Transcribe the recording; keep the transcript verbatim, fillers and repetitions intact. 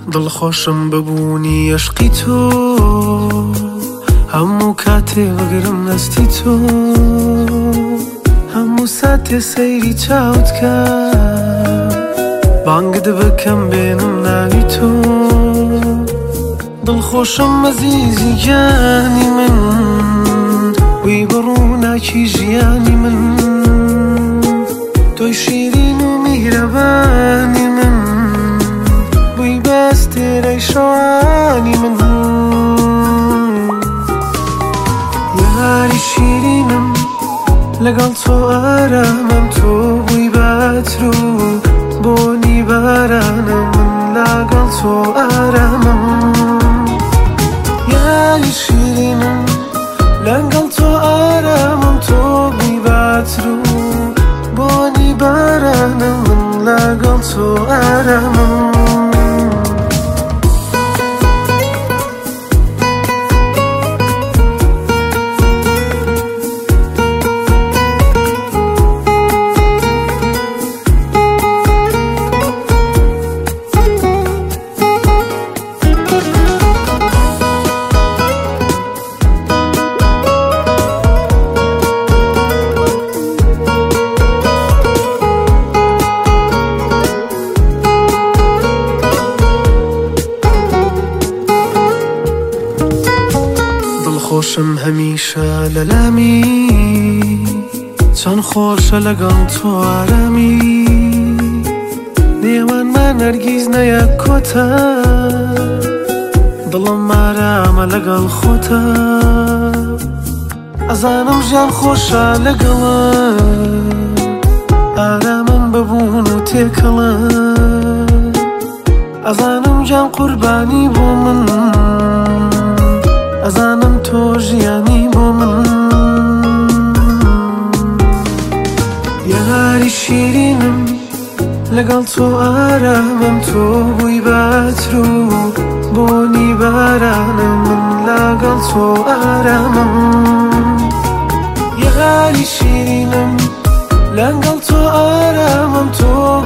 دڵخۆشم ببوونی عشقی تۆ هەموو کاتێ وەگرم دەستی تۆ هەموو ساتێ سەیری چاوت کات بانگت بکەم بێنم ناوی تۆ دڵخۆشم ئەزیزی گیانی من وی بڕووناکی ژیانی من تۆی شیرین و میهرەبانی من بووی بەستێرەی شەوانی من یاری شیرینم لەگەڵ تۆ ئارامم تۆ بووی بەتر و بۆنی بارانم من لەگەڵ تۆ ئارامم یاری شیرینم لەگەڵ تۆ ئارامم تۆ بووی بەتر و بۆنی بارانم من لەگەڵ تۆ ئارامم خۆشم هەمیشە لە لامی چەند خۆشە لەگەڵ تۆ ئارامی نێوانمان هەرگیز نەیەک کۆتە دڵم ئارامە لەگەڵ خۆتە ئەزانم ژیان خۆشە لەگەڵە ئارامم ببوون و تێکەڵە ئەزانم گیان قوربانی بۆ من ئەزانم تۆ ژیانی بۆ من یاری شیرینم لەگەڵ تۆ ئارامم تۆ بووی بەتر و بۆنی بارانم من لەگەڵ تۆ ئارامم یاری شیرینم لەگەڵ تۆ ئارامم تۆ